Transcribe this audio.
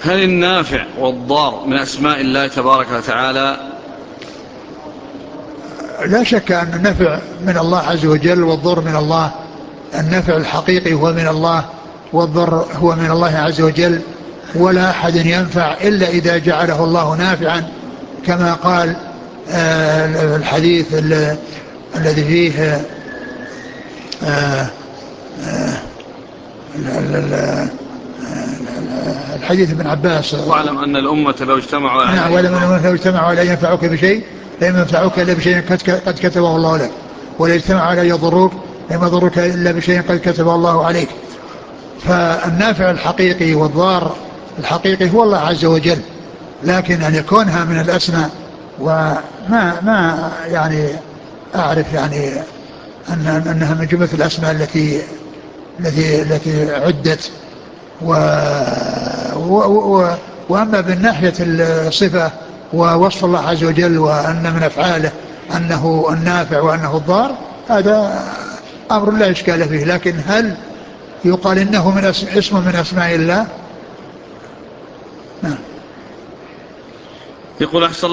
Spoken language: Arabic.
هل النافع والضار من أسماء الله تبارك وتعالى؟ لا شك أن النفع من الله عز وجل والضر من الله. النفع الحقيقي هو من الله والضر هو من الله عز وجل، ولا أحد ينفع إلا إذا جعله الله نافعا، كما قال الحديث الذي فيه الحديث ابن عباس: واعلم أن الأمة لو اجتمعوا على أن ولم ينفعوك لو اجتمعوا على أن ينفعوك بشيء لم ينفعوك إلا بشيء قد كتبه الله لك، ولا اجتمعوا على أن يضروك لم يضروك إلا بشيء قد كتبه الله عليك. فالنافع الحقيقي والضار الحقيقي هو الله عز وجل، لكن أن يكونها من الأسماء وما يعني أعرف يعني أنها من جملة الأسماء التي عدت و و و وأما بالناحية الصفة ووصف الله عز وجل وأن من أفعاله أنه النافع وأنه الضار، هذا أمر لا إشكال فيه. لكن هل يقال إنه من اسم من أسماء الله؟ نعم. يقول أحسن